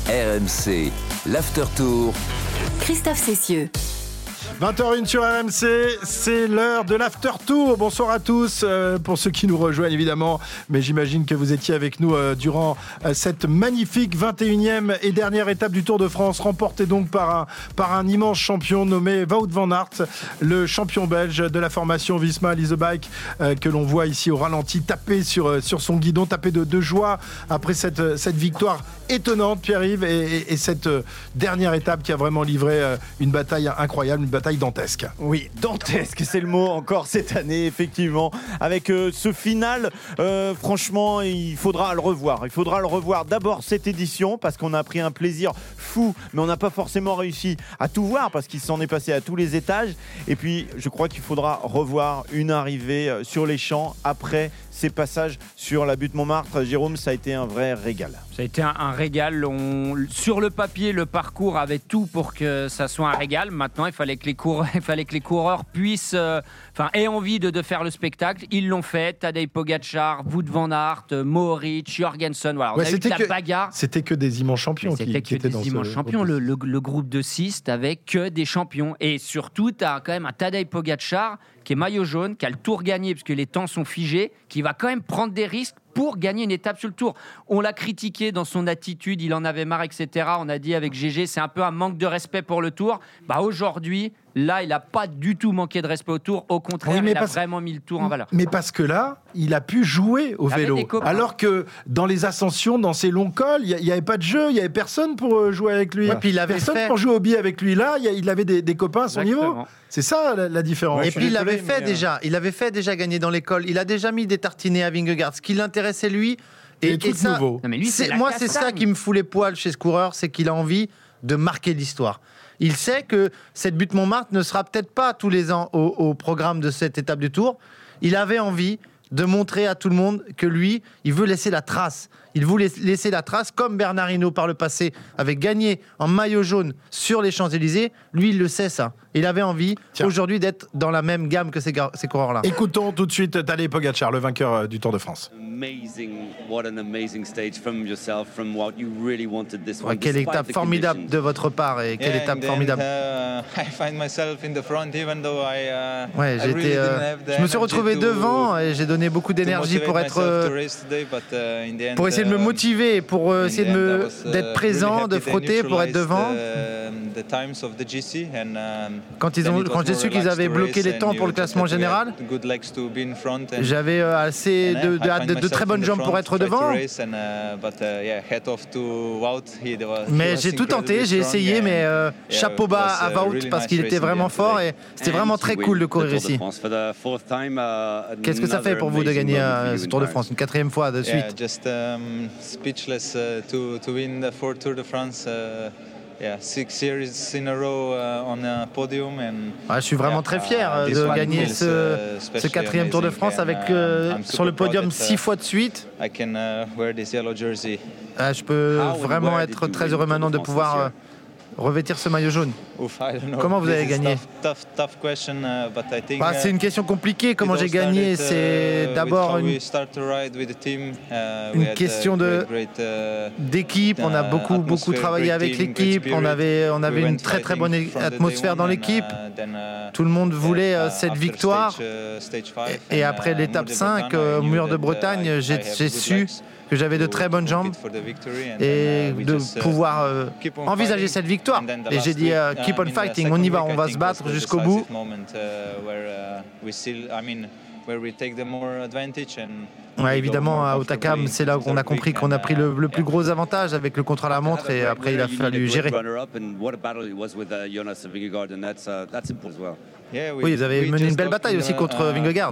RMC, l'After Tour. Christophe Cessieux. 20h01 sur RMC, c'est l'heure de l'After Tour. Bonsoir à tous, pour ceux qui nous rejoignent évidemment, mais j'imagine que vous étiez avec nous durant cette magnifique 21e et dernière étape du Tour de France, remportée donc par un immense champion nommé Wout van Aert, le champion belge de la formation Visma Lease a Bike, que l'on voit ici au ralenti taper sur son guidon, taper de joie après cette victoire étonnante, Pierre-Yves, et cette dernière étape qui a vraiment livré une bataille incroyable, une bataille dantesque. Oui, dantesque, c'est le mot encore cette année, effectivement. Avec ce final, franchement, il faudra le revoir. Il faudra le revoir d'abord cette édition, parce qu'on a pris un plaisir fou, mais on n'a pas forcément réussi à tout voir, parce qu'il s'en est passé à tous les étages. Et puis, je crois qu'il faudra revoir une arrivée sur les champs après ces passages sur la butte Montmartre. Jérôme, ça a été un vrai régal. Ça a été un régal. Sur le papier, le parcours avait tout pour que ça soit un régal. Maintenant, il fallait que les coureurs puissent, aient envie de faire le spectacle. Ils l'ont fait. Tadej Pogačar, Wout van Aert, Mohoric, Jorgensen. Voilà, on a eu de la bagarre. C'était que des immenses champions qui étaient dans ce champions. Le groupe de 6, t'avais que des champions. Et surtout, t'as quand même un Tadej Pogačar qui est maillot jaune, qui a le Tour gagné parce que les temps sont figés, qui va quand même prendre des risques pour gagner une étape sur le Tour. On l'a critiqué dans son attitude, il en avait marre, etc. On a dit avec GG, c'est un peu un manque de respect pour le Tour. Aujourd'hui, là, il n'a pas du tout manqué de respect au Tour. Au contraire, il a vraiment mis le Tour en valeur. Mais parce que là, il a pu jouer au vélo. Alors que dans les ascensions, dans ces longs cols, il n'y avait pas de jeu, il n'y avait personne pour jouer avec lui. Ouais, puis personne pour jouer au billet avec lui. Là, il avait des copains à son niveau. C'est ça la différence. Et puis il avait fait déjà gagner dans l'école. Il a déjà mis des tartinés à Vingegaard. Ce qui l'intéressait lui, et ça, nouveau. Non, mais lui, c'est ça qui me fout les poils chez ce coureur, c'est qu'il a envie de marquer l'histoire. Il sait que cette butte Montmartre ne sera peut-être pas tous les ans au programme de cette étape du Tour. Il avait envie de montrer à tout le monde que lui, il veut laisser la trace. Il voulait laisser la trace, comme Bernard Hinault par le passé avait gagné en maillot jaune sur les Champs-Élysées. Lui, il le sait, ça. Il avait envie, aujourd'hui, d'être dans la même gamme que ces coureurs-là. Écoutons tout de suite Tadej Pogačar, le vainqueur du Tour de France. Quelle étape formidable de votre part, et quelle étape formidable. Je me suis retrouvé devant et j'ai donné beaucoup d'énergie pour essayer de me motiver, pour essayer d'être présent, de frotter, pour être devant. Quand j'ai su qu'ils avaient bloqué les temps pour le classement général, j'avais assez de très bonnes jambes pour être devant. Mais j'ai tout tenté, j'ai essayé, mais chapeau bas à Wout parce qu'il était vraiment fort et c'était vraiment très cool de courir ici. Qu'est-ce que ça fait pour vous de gagner ce Tour de France une 4e fois de suite? Speechless to win the 4 Tour de France. 6 series in a row on a podium. Je suis vraiment très fier de gagner ce 4e Tour de France avec sur le podium 6 fois de suite. Je peux vraiment être très heureux maintenant de pouvoir revêtir ce maillot jaune. Comment vous avez gagné? C'est une question compliquée. Comment j'ai gagné? C'est d'abord une question d'équipe. On a beaucoup travaillé avec l'équipe. On avait une très très bonne atmosphère dans l'équipe. Tout le monde voulait cette victoire. Et après l'étape 5, au Mur de Bretagne, j'ai su que j'avais de très bonnes jambes et de pouvoir envisager cette victoire. Et j'ai dit keep on fighting, on y va, on va se battre jusqu'au bout. Évidemment, à Hautacam, c'est là qu'on a compris qu'on a pris le plus gros avantage avec le contre-la-montre et après il a fallu gérer. Oui, vous avez mené une belle bataille aussi contre Vingegaard.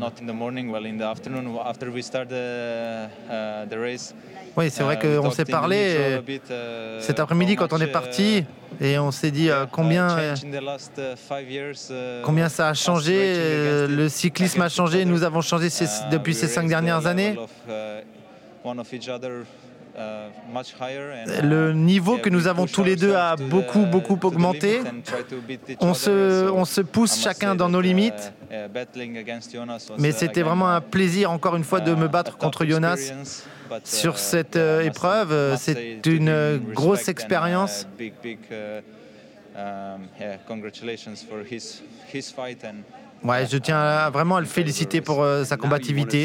Oui, c'est vrai qu'on s'est parlé cet après-midi quand on est parti et on s'est dit combien ça a changé, le cyclisme a changé, nous avons changé depuis ces 5 dernières années. Le niveau que nous avons tous les deux a beaucoup augmenté. On se pousse chacun dans nos limites. Mais c'était vraiment un plaisir encore une fois de me battre contre Jonas. sur cette épreuve. C'est une grosse expérience. Ouais, je tiens vraiment à le féliciter pour sa combativité.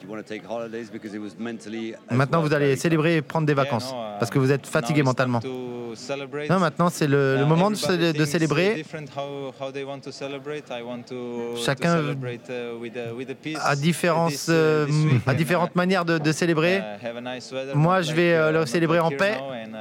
Maintenant, vous allez célébrer et prendre des vacances parce que vous êtes fatigué mentalement. Non, maintenant, c'est le moment de célébrer. Chacun a différentes manières de célébrer. Moi, je vais le célébrer en paix.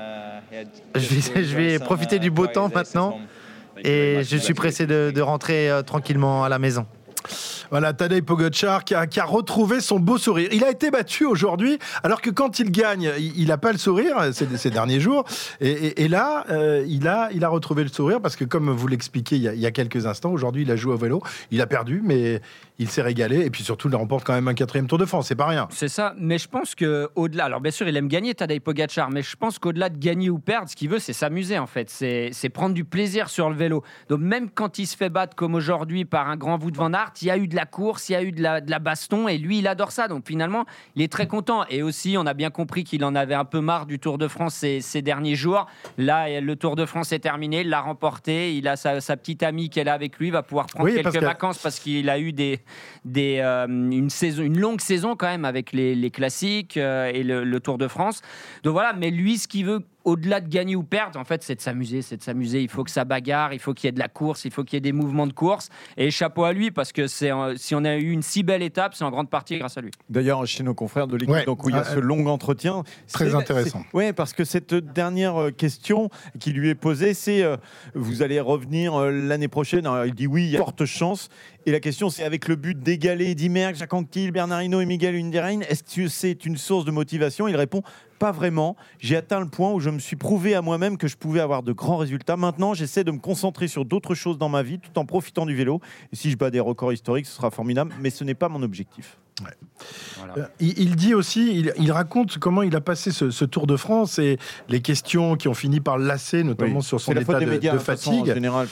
Je vais profiter du beau temps maintenant. Et je suis pressé de rentrer tranquillement à la maison. Voilà, Tadej Pogačar qui a retrouvé son beau sourire. Il a été battu aujourd'hui, alors que quand il gagne, il n'a pas le sourire ces derniers jours. Et là, il a retrouvé le sourire parce que, comme vous l'expliquiez il y a quelques instants, aujourd'hui, il a joué au vélo. Il a perdu, mais il s'est régalé. Et puis surtout, il remporte quand même un 4e Tour de France. C'est pas rien. C'est ça. Mais je pense qu'au-delà... Alors bien sûr, il aime gagner, Tadej Pogačar, mais je pense qu'au-delà de gagner ou perdre, ce qu'il veut, c'est s'amuser, en fait. C'est prendre du plaisir sur le vélo. Donc même quand il se fait battre, comme aujourd'hui, par un grand Wout van Aert, il y a eu de la course, il y a eu de la baston, et lui, il adore ça. Donc finalement, il est très content. Et aussi, on a bien compris qu'il en avait un peu marre du Tour de France ces derniers jours. Là, le Tour de France est terminé, il l'a remporté. Il a sa petite amie qui est là avec lui, il va pouvoir prendre quelques vacances parce qu'il a eu une longue saison quand même avec les classiques et le Tour de France. Donc voilà, mais lui, ce qu'il veut, au-delà de gagner ou perdre, en fait, c'est de s'amuser. Il faut que ça bagarre, il faut qu'il y ait de la course, il faut qu'il y ait des mouvements de course. Et chapeau à lui, parce que si on a eu une si belle étape, c'est en grande partie grâce à lui. D'ailleurs, chez nos confrères de l'équipe, donc, où il y a ce long entretien. Très intéressant. Oui, parce que cette dernière question qui lui est posée, c'est vous allez revenir l'année prochaine. Alors, il dit oui, il y a forte chance. Et la question, c'est avec le but d'égaler Eddy Merckx, Jacques Anquetil, Bernard Hinault et Miguel Indurain, est-ce que c'est une source de motivation ? Il répond pas vraiment. J'ai atteint le point où je me suis prouvé à moi-même que je pouvais avoir de grands résultats. Maintenant, j'essaie de me concentrer sur d'autres choses dans ma vie tout en profitant du vélo. Et si je bats des records historiques, ce sera formidable, mais ce n'est pas mon objectif. Ouais. Voilà. Il dit aussi, il raconte comment il a passé ce Tour de France et les questions qui ont fini par le lasser, notamment sur son état de fatigue. En général,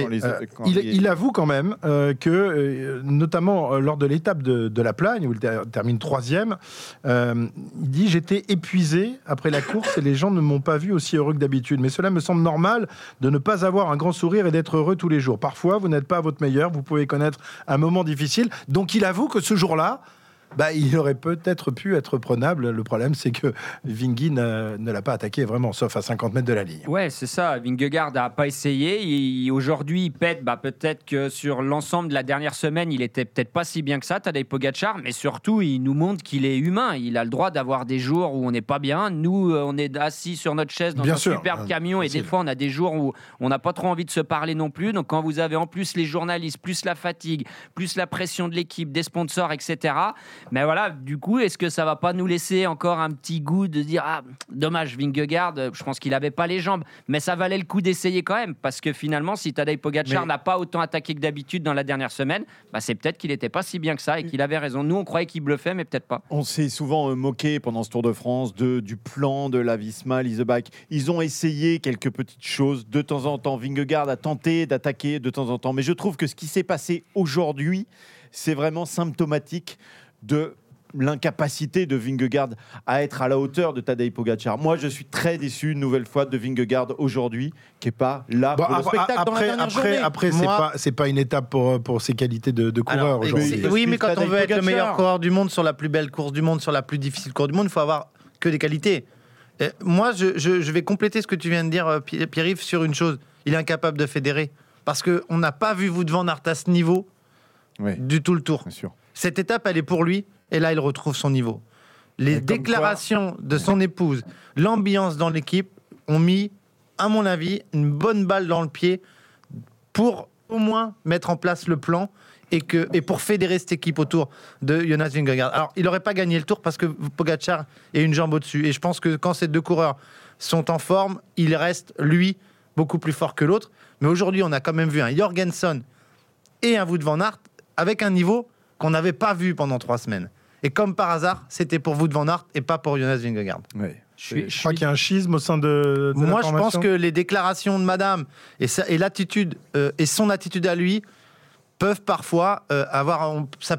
il avoue quand même que, notamment lors de l'étape de la Plagne, où il termine 3e, il dit « J'étais épuisé après la course et les gens ne m'ont pas vu aussi heureux que d'habitude. Mais cela me semble normal de ne pas avoir un grand sourire et d'être heureux tous les jours. Parfois, vous n'êtes pas à votre meilleur, vous pouvez connaître un moment difficile. » Donc il avoue que ce jour-là, il aurait peut-être pu être prenable. Le problème, c'est que Vingegaard ne l'a pas attaqué vraiment, sauf à 50 mètres de la ligne. Ouais, c'est ça. Vingegaard n'a pas essayé. Aujourd'hui, il pète. Peut-être que sur l'ensemble de la dernière semaine, il était peut-être pas si bien que ça, Tadej Pogačar. Mais surtout, il nous montre qu'il est humain. Il a le droit d'avoir des jours où on n'est pas bien. Nous, on est assis sur notre chaise dans un superbe camion. Et des fois, on a des jours où on n'a pas trop envie de se parler non plus. Donc, quand vous avez en plus les journalistes, plus la fatigue, plus la pression de l'équipe, des sponsors, etc., mais voilà, du coup, est-ce que ça va pas nous laisser encore un petit goût de dire dommage, Vingegaard, je pense qu'il avait pas les jambes, mais ça valait le coup d'essayer quand même, parce que finalement, si Tadej Pogačar n'a pas autant attaqué que d'habitude dans la dernière semaine, c'est peut-être qu'il était pas si bien que ça et qu'il avait raison. Nous, on croyait qu'il bluffait, mais peut-être pas. On s'est souvent moqué pendant ce Tour de France du plan de la Visma, Leasebach. Ils ont essayé quelques petites choses de temps en temps. Vingegaard a tenté d'attaquer de temps en temps, mais je trouve que ce qui s'est passé aujourd'hui, c'est vraiment symptomatique de l'incapacité de Vingegaard à être à la hauteur de Tadej Pogačar. Moi, je suis très déçu une nouvelle fois de Vingegaard aujourd'hui, qui n'est pas là pour le spectacle dans la dernière journée. Après, c'est pas une étape pour ses qualités de coureur aujourd'hui. Oui, mais quand on veut être le meilleur coureur du monde sur la plus belle course du monde, sur la plus difficile course du monde, il faut avoir que des qualités. Et moi, je vais compléter ce que tu viens de dire, Pierre-Yves, sur une chose. Il est incapable de fédérer. Parce qu'on n'a pas vu Wout van Aert à ce niveau du tout le tour. Bien sûr. Cette étape, elle est pour lui. Et là, il retrouve son niveau. Les déclarations de son épouse, l'ambiance dans l'équipe ont mis, à mon avis, une bonne balle dans le pied pour au moins mettre en place le plan et pour fédérer cette équipe autour de Jonas Vingegaard. Alors, il n'aurait pas gagné le tour parce que Pogačar est une jambe au-dessus. Et je pense que quand ces deux coureurs sont en forme, il reste, lui, beaucoup plus fort que l'autre. Mais aujourd'hui, on a quand même vu un Jorgensen et un Wout van Aert avec un niveau qu'on n'avait pas vu pendant 3 semaines. Et comme par hasard, c'était pour Wout van Aert et pas pour Jonas Vingegaard. Oui. Je crois qu'il y a un schisme au sein de moi, je pense que les déclarations de madame et l'attitude et son attitude à lui peuvent parfois avoir... Ça peut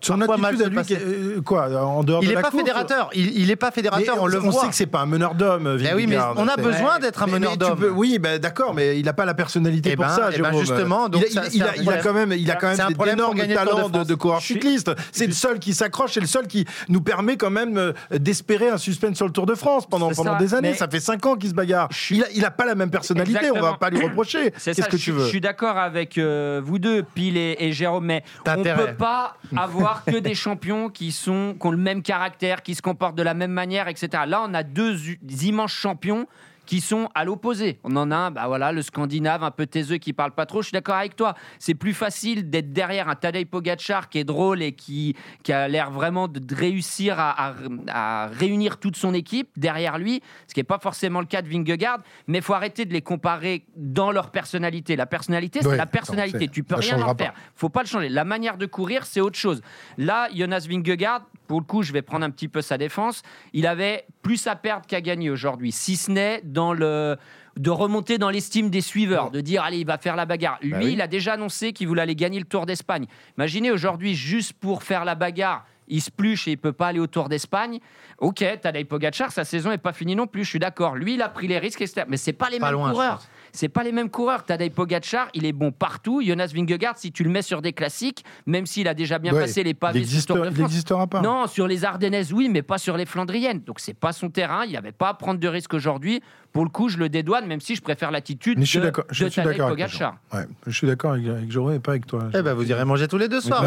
Son parfois mal attitude se à lui, passer. quoi, en dehors Il de n'est la pas course, fédérateur. Il n'est pas fédérateur, on le voit. On sait que c'est pas un meneur d'hommes, Eh oui, mais Vingegaard. on a besoin d'être un meneur d'hommes. Oui, d'accord, mais il n'a pas la personnalité pour ça, Jérôme. Justement, donc il a quand même d'énormes talents de coureur cycliste. C'est le seul qui s'accroche, c'est le seul qui nous permet quand même d'espérer un suspense sur le Tour de France pendant des années. Ça fait 5 ans qu'il se bagarre. Il n'a pas la même personnalité, Exactement. on va pas lui reprocher. Qu'est-ce que tu veux? Je suis d'accord avec vous deux, Pile et Jérôme, mais on ne peut pas avoir que des champions qui ont le même caractère, qui se comportent de la même manière, etc. Là, on a deux immenses champions qui sont à l'opposé. On en a un, le Scandinave, un peu taiseux, qui parle pas trop. Je suis d'accord avec toi. C'est plus facile d'être derrière un Tadej Pogačar qui est drôle et qui a l'air vraiment de réussir à réunir toute son équipe derrière lui, ce qui n'est pas forcément le cas de Vingegaard. Mais il faut arrêter de les comparer dans leur personnalité. La personnalité, c'est la personnalité. Tu peux rien en faire. Faut pas le changer. La manière de courir, c'est autre chose. Là, Jonas Vingegaard, pour le coup, je vais prendre un petit peu sa défense. Il avait plus à perdre qu'à gagner aujourd'hui, si ce n'est de remonter dans l'estime des suiveurs, de dire allez, il va faire la bagarre. Lui, il a déjà annoncé qu'il voulait aller gagner le Tour d'Espagne. Imaginez aujourd'hui, juste pour faire la bagarre, il se pluche et il peut pas aller au Tour d'Espagne. Ok, Tadej Pogačar, sa saison est pas finie non plus, je suis d'accord. Lui, il a pris les risques, etc. Mais c'est pas les mêmes coureurs. C'est pas les mêmes coureurs. Tadej Pogačar, il est bon partout. Jonas Vingegaard, si tu le mets sur des classiques, même s'il a déjà bien passé les pavés sur le Tour de France. Il n'existera pas. Non, sur les Ardennaises, oui, mais pas sur les Flandriennes. Donc c'est pas son terrain. Il n'y avait pas à prendre de risques aujourd'hui. Pour le coup, je le dédouane, même si je préfère l'attitude de Tadej Pogačar. Ouais, je suis d'accord avec Jérôme et pas avec toi. Vous irez manger tous les deux soirs.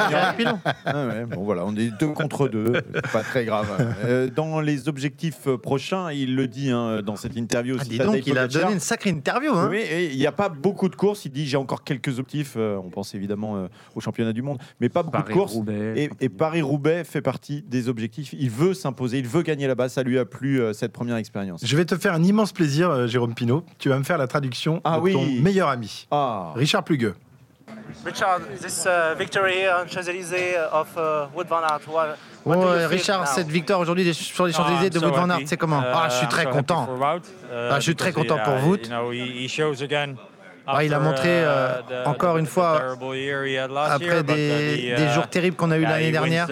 Bon voilà, on est 2 contre 2, pas très grave. Dans les objectifs prochains, il le dit dans cette interview aussi. Dis donc, il a donné une sacrée interview. Oui, et il n'y a pas beaucoup de courses. Il dit j'ai encore quelques objectifs. On pense évidemment au championnat du monde, mais pas beaucoup de courses. Et Paris-Roubaix fait partie des objectifs. Il veut s'imposer, il veut gagner là-bas. Ça lui a plu cette première expérience. Je vais te faire un immense plaisir, Jérôme Pinault. Tu vas me faire la traduction de ton meilleur ami, Richard Plugueux. Richard, this victory on Champs-Élysées of Wout van Aert. Richard, cette victoire aujourd'hui sur les Champs-Élysées de Wout van Aert, c'est comment? Je suis très content. Je suis très content pour Wout. Il a montré encore une fois, après des jours terribles qu'on a eu l'année dernière,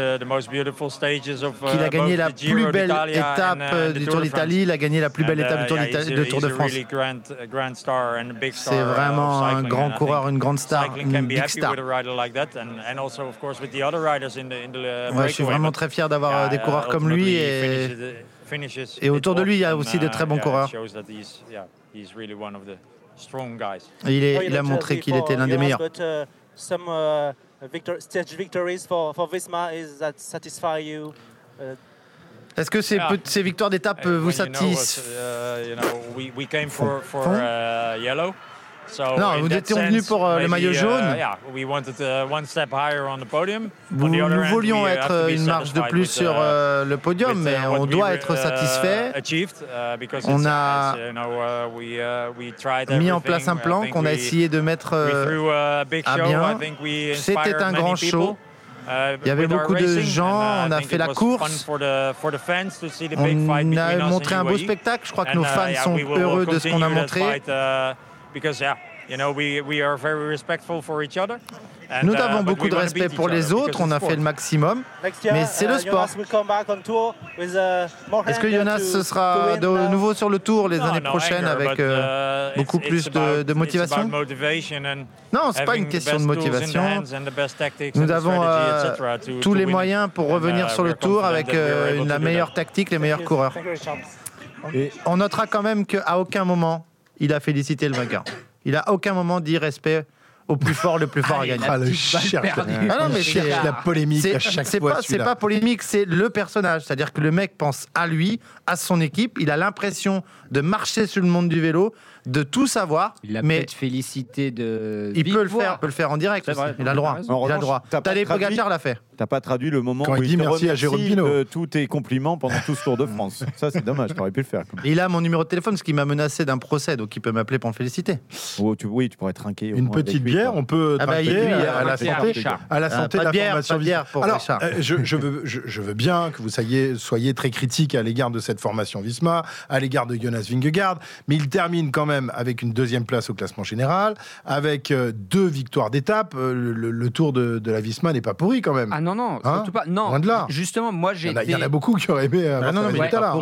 qu'il a gagné la plus belle étape du Tour d'Italie, il a gagné la plus belle étape du Tour de France. C'est vraiment un grand coureur, une grande star, une big star. Je suis vraiment très fier d'avoir des coureurs comme lui et autour de lui, il y a aussi de très bons coureurs. Il a montré qu'il était l'un des meilleurs. Est-ce que ces victoires d'étape vous satisfont? Non, vous étiez venus pour le maillot jaune. Nous voulions être une marche de plus sur le podium, mais on doit être satisfait. On a mis en place un plan qu'on a essayé de mettre à bien. C'était un grand show. Il y avait beaucoup de gens, on a fait la course, on a montré un beau spectacle. Je crois que nos fans sont heureux de ce qu'on a montré. Nous avons beaucoup de respect pour les autres, on a fait le maximum, mais c'est le sport. Est-ce que Jonas sera de nouveau sur le Tour les années prochaines avec beaucoup plus de motivation? Non, ce n'est pas une question de motivation. Nous avons tous les moyens pour revenir sur le Tour avec la meilleure tactique, les meilleurs coureurs. Et on notera quand même qu'à aucun moment, il a félicité le vainqueur. Il a aucun moment dit respect au plus fort, le plus fort à gagner. La polémique à chaque fois. C'est pas polémique, c'est le personnage. C'est-à-dire que le mec pense à lui, à son équipe. Il a l'impression de marcher sur le monde du vélo, de tout savoir. Il a peut-être félicité de. Il peut le faire en direct. Il a le droit. Tadej Pogačar l'a fait. T'as pas traduit le moment quand où il dit merci à Jérôme Pinault. Tous tes compliments pendant tout ce Tour de France. Ça, c'est dommage. T'aurais pu le faire. Il a mon numéro de téléphone, ce qui m'a menacé d'un procès, donc il peut m'appeler pour me féliciter. Oui, tu pourrais trinquer. Une petite bière, on peut il trinquer dit oui, à la santé, à la santé de la formation. Pas de bière pour Alors, Richard. je veux bien que vous soyez très critique à l'égard de cette formation Visma, à l'égard de Jonas Vingegaard, mais il termine quand même avec une deuxième place au classement général, avec 2 victoires d'étape. Le Tour de la Visma n'est pas pourri quand même. Ah non, surtout pas. Non, loin de là. Justement, moi j'ai Il y en a beaucoup qui auraient aimé avoir ce résultat-là.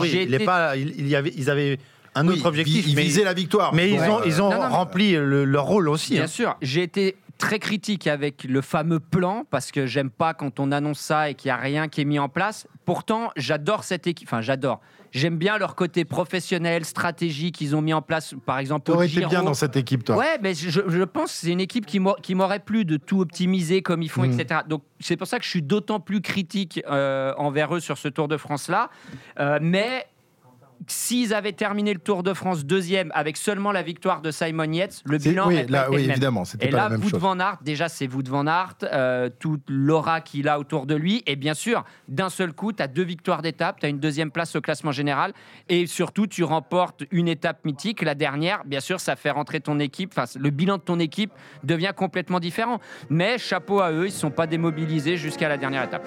Ils avaient un autre objectif. Ils visaient la victoire. Mais ils ont rempli leur rôle aussi. Bien sûr, j'ai été très critique avec le fameux plan parce que j'aime pas quand on annonce ça et qu'il n'y a rien qui est mis en place. Pourtant, j'adore cette équipe. Enfin, j'aime bien leur côté professionnel, stratégique qu'ils ont mis en place, par exemple. Tu aurais été bien dans cette équipe, toi. Ouais, mais je pense que c'est une équipe qui m'aurait plu de tout optimiser comme ils font, etc. Donc, c'est pour ça que je suis d'autant plus critique envers eux sur ce Tour de France-là. Mais s'ils avaient terminé le Tour de France 2e avec seulement la victoire de Simon Yates, le bilan aurait été le même. Évidemment, c'était et pas là, la même Wout chose. van Aert, déjà c'est Wout van Aert, toute l'aura qu'il a autour de lui, et bien sûr, d'un seul coup, tu as 2 victoires d'étape, tu as une 2e place au classement général, et surtout, tu remportes une étape mythique, la dernière, bien sûr, ça fait rentrer ton équipe, enfin, le bilan de ton équipe devient complètement différent. Mais chapeau à eux, ils ne sont pas démobilisés jusqu'à la dernière étape.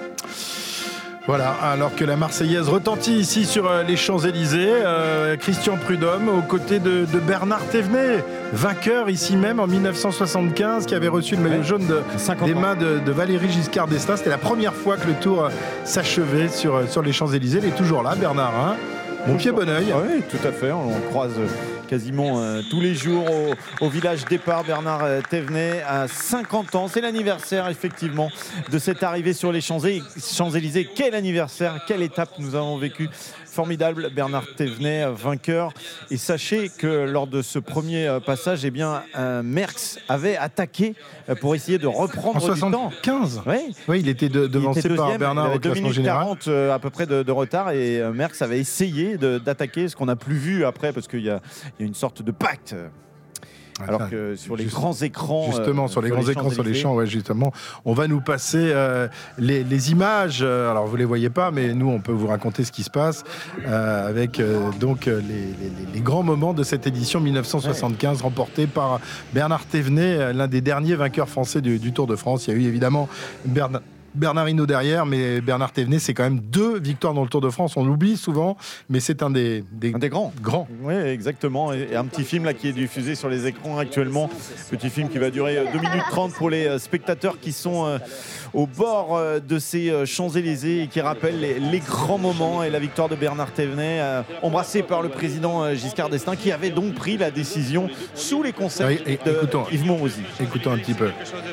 Voilà, alors que la Marseillaise retentit ici sur les Champs-Élysées, Christian Prudhomme aux côtés de Bernard Thévenet, vainqueur ici même en 1975, qui avait reçu le maillot jaune des mains de Valéry Giscard d'Estaing. C'était la première fois que le Tour s'achevait sur les Champs-Élysées. Il est toujours là, Bernard, hein. Bon pied, bon oeil. Oui, tout à fait. On croise quasiment tous les jours au village départ. Bernard Thévenet à 50 ans. C'est l'anniversaire, effectivement, de cette arrivée sur les Champs-Élysées. Quel anniversaire, quelle étape nous avons vécu. Formidable, Bernard Thévenet, vainqueur. Et sachez que lors de ce premier passage, Merckx avait attaqué pour essayer de reprendre en du temps. 75. Oui, il était devancé par Bernard au classement général. 2 minutes 40 à peu près de retard, et Merckx avait essayé d'attaquer, ce qu'on n'a plus vu après, parce qu'il y a une sorte de pacte. Alors que sur les grands écrans, justement sur les grands écrans sur les champs, ouais, justement, on va nous passer les images. Alors vous les voyez pas, mais nous on peut vous raconter ce qui se passe avec donc les grands moments de cette édition 1975 remportée par Bernard Thévenet, l'un des derniers vainqueurs français du Tour de France. Il y a eu évidemment Bernard Hinault derrière, mais Bernard Thévenet, c'est quand même 2 victoires dans le Tour de France. On l'oublie souvent, mais c'est un des grands. Oui, exactement. Et un petit film là qui est diffusé sur les écrans actuellement. Petit film qui va durer 2 minutes 30 pour les spectateurs qui sont au bord de ces Champs-Élysées et qui rappellent les grands moments et la victoire de Bernard Thévenet, embrassé par le président Giscard d'Estaing, qui avait donc pris la décision sous les conseils de Yves Morosi. Écoutons un petit peu.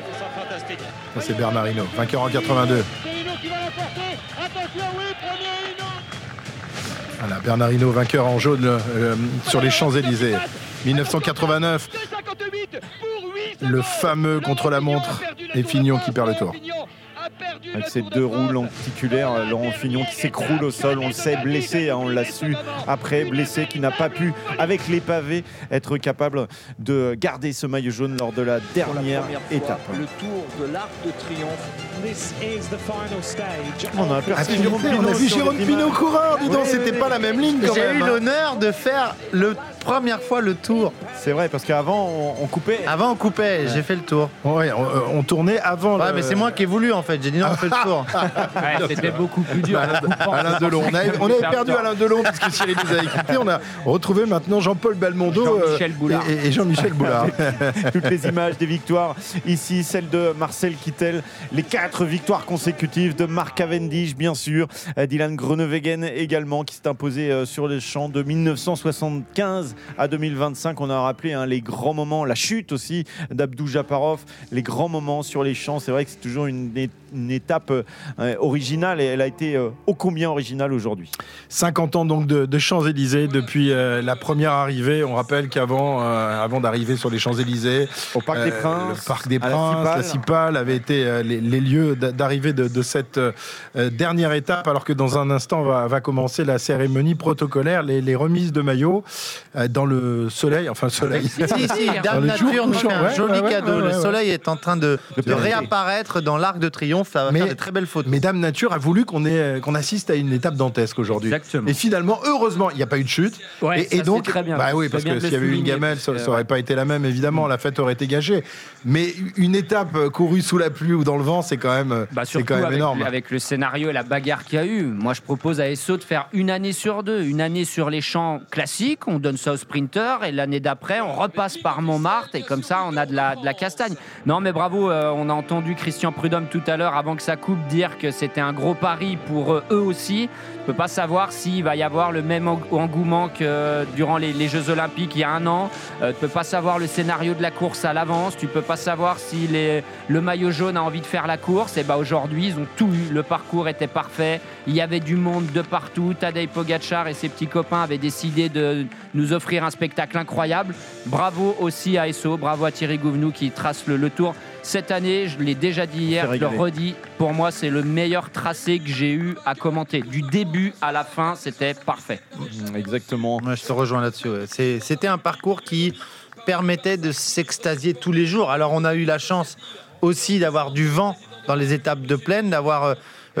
Ça, c'est Bernard Hinault, vainqueur en 82. Voilà, Bernard Hinault, vainqueur en jaune sur les Champs-Élysées. 1989, le fameux contre-la-montre et Fignon qui perd le Tour. Avec ses 2 roues lenticulaires, Laurent Fignon qui s'écroule au sol, on le sait, blessé, on l'a su après, blessé, qui n'a pas pu, avec les pavés, être capable de garder ce maillot jaune lors de la dernière étape. Le Tour de l'Arc de Triomphe. This is the final stage. On a aperçu on a vu Jérôme Pinot coureur, dis donc, c'était pas la même ligne quand même. J'ai eu l'honneur de faire première fois le Tour. C'est vrai, parce qu'avant on coupait. Avant on coupait, j'ai fait le Tour. Ouais, on tournait avant. Ouais, mais c'est moi qui ai voulu en fait. J'ai dit non, on fait le Tour. Ouais, c'était beaucoup plus dur. Alain Delon. On avait perdu Alain Delon parce que Cyril nous avait quitté. On a retrouvé maintenant Jean-Paul Belmondo et Jean-Michel Boulard. Toutes les images des victoires ici, celle de Marcel Kittel, les 4 victoires consécutives de Mark Cavendish, bien sûr, Dylan Groenewegen également, qui s'est imposé sur les champs de 1975 à 2025. On a rappelé les grands moments, la chute aussi d'Abdou Japarov, les grands moments sur les champs. C'est vrai que c'est toujours une étape originale, et elle a été ô combien originale aujourd'hui. 50 ans donc de Champs-Élysées depuis la première arrivée. On rappelle qu'avant avant d'arriver sur les Champs-Élysées, au Parc des Princes, le Parc des Princes, la Cipale avaient été les lieux d'arrivée de cette dernière étape, alors que dans un instant va commencer la cérémonie protocolaire, les remises de maillots dans le soleil, enfin le soleil. Si, Dame Nature nous fait un joli cadeau. Le soleil est en train de réapparaître dans l'Arc de Triomphe. sinon ça va faire des très belles photos. Mais Dame Nature a voulu qu'on assiste à une étape dantesque aujourd'hui. Exactement. Et finalement, heureusement, il n'y a pas eu de chute. Ouais, et ça, donc, c'est très bien. bah oui, C'est parce bien que de le s'il y avait eu une souligner, gamelle, ça parce que, n'aurait pas été la même, évidemment, la fête aurait été gâchée. Mais une étape courue sous la pluie ou dans le vent, c'est quand même, surtout énorme. Avec le scénario et la bagarre qu'il y a eu, moi je propose à Esso de faire une année sur deux. Une année sur les champs classiques, on donne ça aux sprinters, et l'année d'après, on repasse par Montmartre, et comme ça, on a de la castagne. Non, mais bravo, on a entendu Christian Prudhomme tout à l'heure, avant que ça coupe, dire que c'était un gros pari pour eux aussi. Je ne peux pas savoir s'il va y avoir le même engouement que durant les Jeux Olympiques il y a un an. Tu ne peux pas savoir le scénario de la course à l'avance. Tu ne peux pas savoir si le maillot jaune a envie de faire la course. Et aujourd'hui, ils ont tout eu. Le parcours était parfait. Il y avait du monde de partout. Tadej Pogačar et ses petits copains avaient décidé de nous offrir un spectacle incroyable. Bravo aussi à Esso. Bravo à Thierry Gouvenou qui trace le tour. Cette année, je l'ai déjà dit hier, je le redis, pour moi, c'est le meilleur tracé que j'ai eu à commenter. Du début à la fin, c'était parfait. Exactement. Moi, je te rejoins là-dessus. Ouais. C'était un parcours qui permettait de s'extasier tous les jours. Alors, on a eu la chance aussi d'avoir du vent dans les étapes de plaine, d'avoir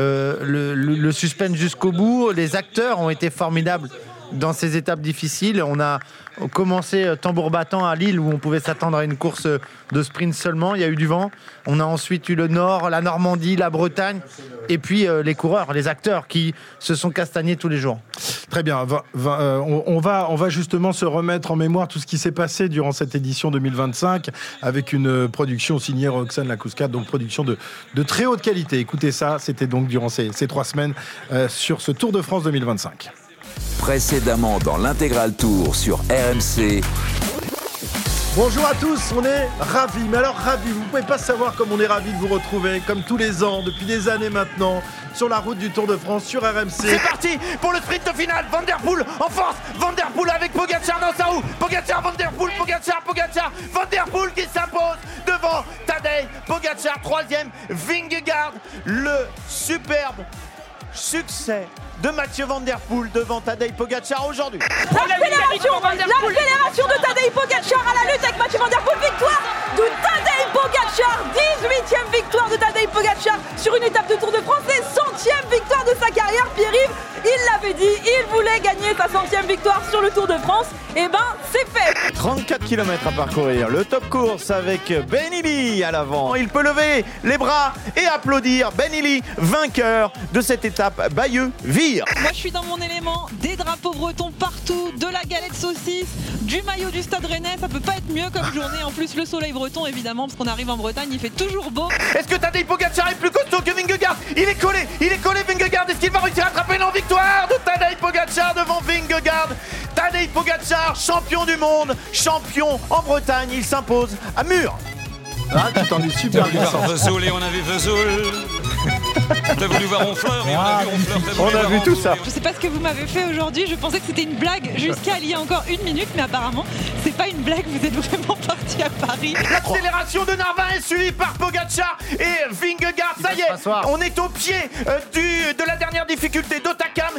le suspense jusqu'au bout. Les acteurs ont été formidables dans ces étapes difficiles. On a commencé tambour battant à Lille, où on pouvait s'attendre à une course de sprint seulement. Il y a eu du vent. On a ensuite eu le Nord, la Normandie, la Bretagne, et puis les coureurs, les acteurs qui se sont castagnés tous les jours. Très bien. On va justement se remettre en mémoire tout ce qui s'est passé durant cette édition 2025 avec une production signée Roxane Lacouscade, donc production de très haute qualité. Écoutez ça, c'était donc durant ces 3 semaines sur ce Tour de France 2025. Précédemment dans l'intégral Tour sur RMC. Bonjour à tous, on est ravis, mais alors ravis, vous ne pouvez pas savoir comme on est ravis de vous retrouver, comme tous les ans, depuis des années maintenant, sur la route du Tour de France, sur RMC. C'est parti pour le sprint final, Van Der Poel en force, Van Der Poel avec Pogačar dans sa roue, Pogačar, Van Der Poel, Pogačar, Van Der Poel qui s'impose devant Tadej Pogačar, 3e, Vingegaard, le superbe succès de Mathieu Van Der Poel devant Tadej Pogačar aujourd'hui. L'accélération de Tadej Pogačar à la lutte avec Mathieu Van Der Poel. Victoire de Tadej Pogačar, 18e victoire de Tadej Pogačar sur une étape de Tour de France et 100e victoire de sa carrière. Pierre-Yves, il l'avait dit, il voulait gagner sa 100e victoire sur le Tour de France. Et c'est fait. 34 km à parcourir, le top course avec Ben Illy à l'avant. Il peut lever les bras et applaudir. Ben Illy, vainqueur de cette étape Bayeux-Vire. Moi je suis dans mon élément, des drapeaux bretons partout, de la galette saucisse, du maillot du Stade Rennais, ça peut pas être mieux comme journée. En plus le soleil breton évidemment, parce qu'on arrive en Bretagne, il fait toujours beau. Est-ce que Tadej Pogačar est plus costaud que Vingegaard? Il est collé Vingegaard. Est-ce qu'il va réussir à attraper une victoire de Tadej Pogačar devant Vingegaard? Tadej Pogačar, champion du monde, champion en Bretagne, il s'impose à Mur. Ah, tu t'en es super bien sorti. Vesoul et on a vu Vesoul. T'as voulu voir Honfleur et on a vu tout ça. Je sais pas ce que vous m'avez fait aujourd'hui, je pensais que c'était une blague jusqu'à il y a encore 1 minute, mais apparemment c'est pas une blague, vous êtes vraiment parti à Paris. L'accélération de Narvin est suivie par Pogačar et Vingegaard, ça y est, on est au pied de la dernière difficulté d'Otakam.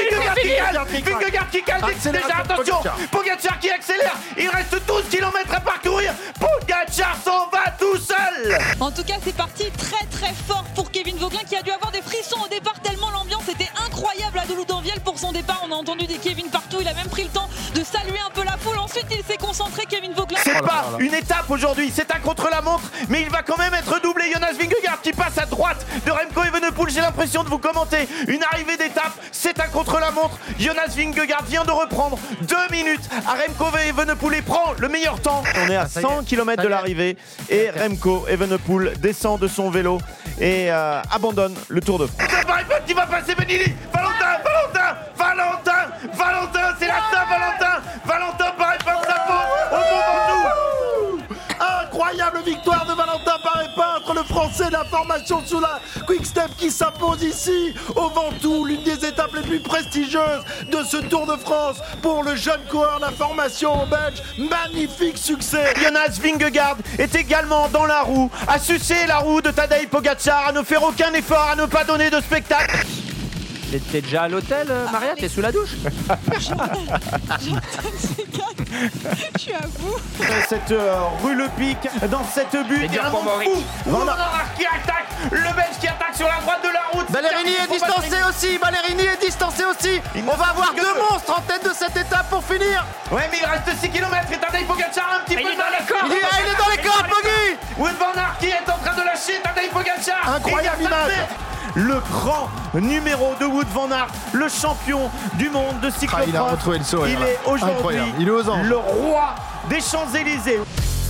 Et Vingegaard qui cale déjà, attention, Pogačar qui accélère, il reste 12 km à parcourir, Pogačar s'en va tout seul. En tout cas c'est parti très très fort pour Kevin Vauquelin qui a dû avoir des frissons au départ tellement l'ambiance était incroyable à Deloudanviel pour son départ. On a entendu des Kevin partout, il a même pris le temps de saluer un peu la foule. Ensuite il s'est concentré, Kevin Vauquelin. C'est pas une étape aujourd'hui, c'est un contre-la-montre, mais il va quand même être doublé. Jonas Vingegaard qui passe à droite de Remco Evenepoel. J'ai l'impression de vous commenter une arrivée d'étape, c'est un contre-la-montre. Jonas Vingegaard vient de reprendre 2 minutes à Remco Evenepoel et prend le meilleur temps. On est à 100 km de l'arrivée et Remco Evenepoel descend de son vélo et abandonne le Tour de France. Qui va passer Ben Illy. Valentin, c'est la Saint-Valentin. Valentin paraît pas de sa faute au Mont Ventoux. Incroyable victoire de Valentin Paré-Peintre, le français de la formation sous la Quick-Step qui s'impose ici au Ventoux, l'une des étapes les plus prestigieuses de ce Tour de France pour le jeune coureur de la formation belge. Magnifique succès. Jonas Vingegaard est également dans la roue, à sucer la roue de Tadej Pogačar, à ne faire aucun effort, à ne pas donner de spectacle. T'es déjà à l'hôtel, Maria? T'es sous la douche? Je suis à vous. Cette rue Le Pic, dans cette butte, dur un pour monde Maurice. fou. Van Aert qui attaque, le Belge qui attaque sur la droite de la route. Ballerini est distancé aussi. Ballerini est distancé aussi. On va avoir deux monstres en tête de cette étape pour finir. Ouais, mais il reste 6 km et Tadej Pogacar un petit peu dans les cordes. Il est dans les cordes, Poggi. Wout van Aert qui est en train de lâcher Tadej Pogacar. Incroyable Et il y a image. le grand numéro de Wout van Aert, le champion du monde de cyclocross. Il a retrouvé le sourire. Il est aujourd'hui Incroyable. Il est aux anges. le roi des Champs-Élysées.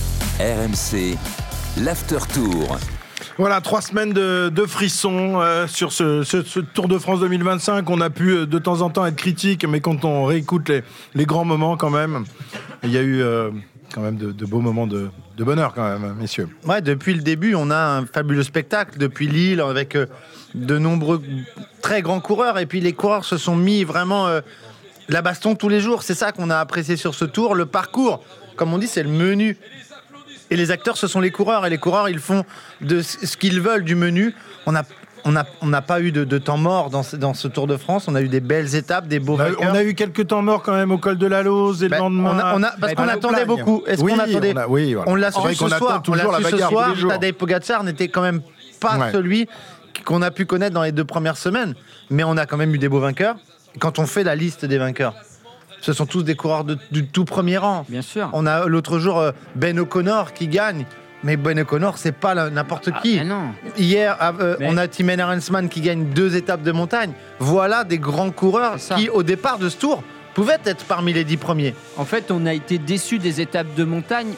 RMC, l'After Tour. Voilà, 3 semaines de frissons sur ce Tour de France 2025. On a pu de temps en temps être critique, mais quand on réécoute les grands moments quand même, il y a eu quand même de beaux moments de bonheur quand même, messieurs. Ouais, depuis le début, on a un fabuleux spectacle. Depuis Lille, avec de nombreux très grands coureurs. Et puis les coureurs se sont mis vraiment la baston tous les jours. C'est ça qu'on a apprécié sur ce Tour. Le parcours, comme on dit, c'est le menu. Et les acteurs, ce sont les coureurs. Et les coureurs, ils font de ce qu'ils veulent du menu. On n'a pas eu de temps mort dans ce Tour de France. On a eu des belles étapes, des beaux vainqueurs. On a eu quelques temps morts quand même au col de la Lose et le lendemain. Parce qu'on attendait beaucoup. Est-ce qu'on attendait On l'a su ce soir. Tadej Pogacar n'était quand même pas celui qu'on a pu connaître dans les 2 premières semaines. Mais on a quand même eu des beaux vainqueurs. Quand on fait la liste des vainqueurs, ce sont tous des coureurs du tout premier rang. Bien sûr. On a l'autre jour Ben O'Connor qui gagne. Mais Ben O'Connor, c'est pas n'importe qui. Non. Hier, on a Tim Arensman qui gagne 2 étapes de montagne. Voilà des grands coureurs qui, au départ de ce tour, pouvaient être parmi les 10 premiers. En fait, on a été déçus des étapes de montagne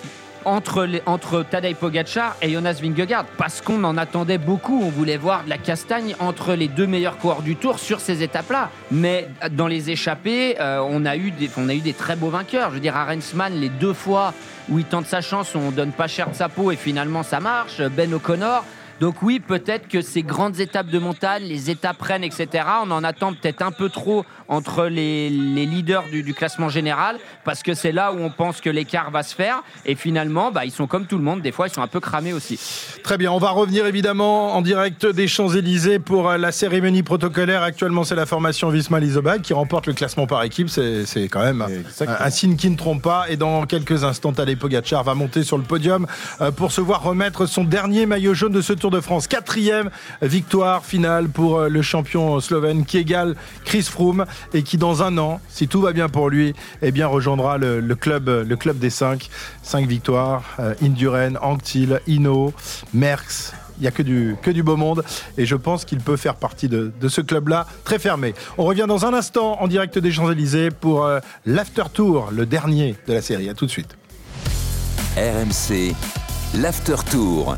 entre Tadej Pogacar et Jonas Vingegaard parce qu'on en attendait beaucoup. On voulait voir de la castagne entre les 2 meilleurs coureurs du Tour sur ces étapes-là. Mais dans les échappées, on a eu des très beaux vainqueurs. Je veux dire, Arensman, les 2 fois où il tente sa chance, on donne pas cher de sa peau et finalement ça marche. Ben O'Connor. Donc oui, peut-être que ces grandes étapes de montagne, les étapes reines, etc., on en attend peut-être un peu trop entre les leaders du classement général, parce que c'est là où on pense que l'écart va se faire. Et finalement, ils sont comme tout le monde. Des fois, ils sont un peu cramés aussi. Très bien, on va revenir évidemment en direct des Champs-Élysées pour la cérémonie protocolaire. Actuellement, c'est la formation Visma-Leasebag qui remporte le classement par équipe. C'est quand même un signe qui ne trompe pas. Et dans quelques instants, Tadej Pogacar va monter sur le podium pour se voir remettre son dernier maillot jaune de ce Tour de France. 4e victoire finale pour le champion slovène qui égale Chris Froome et qui dans un an, si tout va bien pour lui, rejoindra le club des 5 victoires. Indurain, Anctil, Hinault, Merckx. Il n'y a que du beau monde et je pense qu'il peut faire partie de ce club-là très fermé. On revient dans un instant en direct des Champs-Élysées pour l'After Tour, le dernier de la série. À tout de suite. RMC, l'After Tour.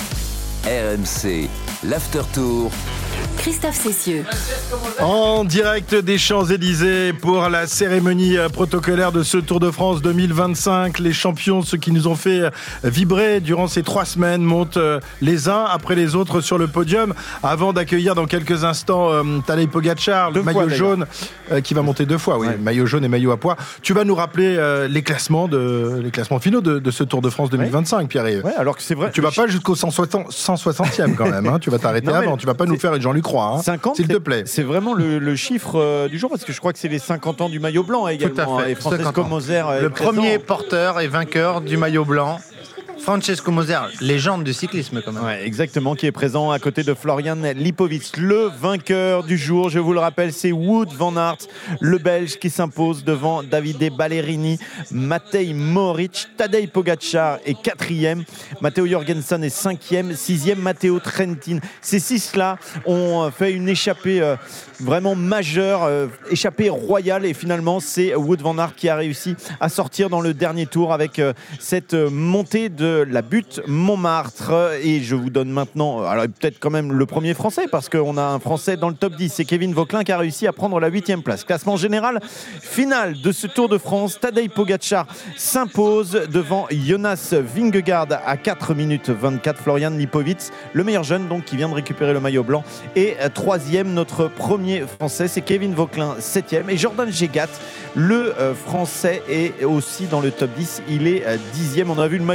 RMC, l'After Tour. Christophe Cessieux. En direct des Champs-Élysées pour la cérémonie protocolaire de ce Tour de France 2025. Les champions, ceux qui nous ont fait vibrer durant ces 3 semaines, montent les uns après les autres sur le podium avant d'accueillir dans quelques instants Tadej Pogacar, le maillot jaune qui va monter 2 fois. Oui, maillot jaune et maillot à pois. Tu vas nous rappeler les classements finaux de ce Tour de France 2025, Pierre-Yves. Ouais, alors que c'est vrai. Tu vas pas jusqu'au 160e quand même. Tu vas t'arrêter avant. Tu vas pas nous faire une Jean-Luc Roy, 50, s'il te plaît. C'est vraiment le chiffre du jour parce que je crois que c'est les 50 ans du maillot blanc également. Tout à fait. Et Francesco Moser le premier porteur et vainqueur du maillot blanc. Francesco Moser, légende du cyclisme quand même. Ouais, exactement, qui est présent à côté de Florian Lipovic. Le vainqueur du jour, je vous le rappelle, c'est Wout van Aert, le Belge qui s'impose devant Davide Ballerini, Matej Mohoric, Tadej Pogacar est 4e, Matteo Jorgensen est 5e, 6e Matteo Trentin. Ces 6-là ont fait une échappée vraiment majeure, échappée royale et finalement c'est Wout van Aert qui a réussi à sortir dans le dernier tour avec cette montée de la butte Montmartre. Et je vous donne maintenant, alors peut-être quand même le premier français parce qu'on a un français dans le top 10, c'est Kevin Vauquelin qui a réussi à prendre la 8e place. Classement général final de ce Tour de France, Tadej Pogacar s'impose devant Jonas Vingegaard à 4 minutes 24, Florian Lipovic, le meilleur jeune donc qui vient de récupérer le maillot blanc, et 3e notre premier français c'est Kevin Vauquelin, 7e, et Jordan Gégat, le français, est aussi dans le top 10, il est 10e. On a vu le maillot blanc, donc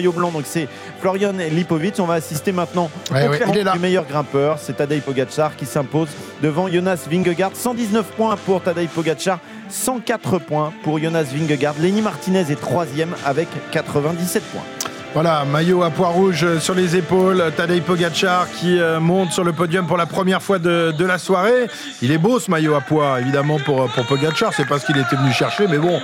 c'est Florian Lipovic. On va assister maintenant au classement du meilleur grimpeur. C'est Tadej Pogačar qui s'impose devant Jonas Vingegaard. 119 points pour Tadej Pogačar, 104 points pour Jonas Vingegaard. Lenny Martinez est 3e avec 97 points. Voilà, maillot à pois rouge sur les épaules, Tadej Pogačar qui monte sur le podium pour la première fois de la soirée. Il est beau ce maillot à pois, évidemment, pour Pogačar. C'est pas ce qu'il était venu chercher, mais bon,